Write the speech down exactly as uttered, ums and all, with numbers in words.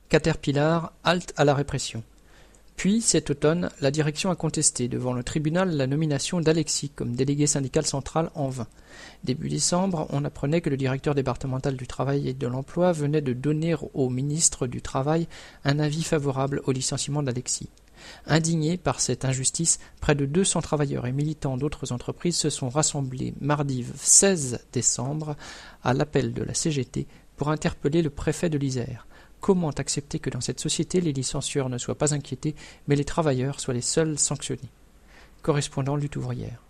Caterpillar halte à la répression. Puis, cet automne, la direction a contesté devant le tribunal la nomination d'Alexis comme délégué syndical central en vain. Début décembre, on apprenait que le directeur départemental du Travail et de l'Emploi venait de donner au ministre du Travail un avis favorable au licenciement d'Alexis. Indignés par cette injustice, près de deux cents travailleurs et militants d'autres entreprises se sont rassemblés mardi seize décembre à l'appel de la C G T pour interpeller le préfet de l'Isère. Comment accepter que dans cette société, les licencieurs ne soient pas inquiétés, mais les travailleurs soient les seuls sanctionnés? Correspondant Lutte ouvrière.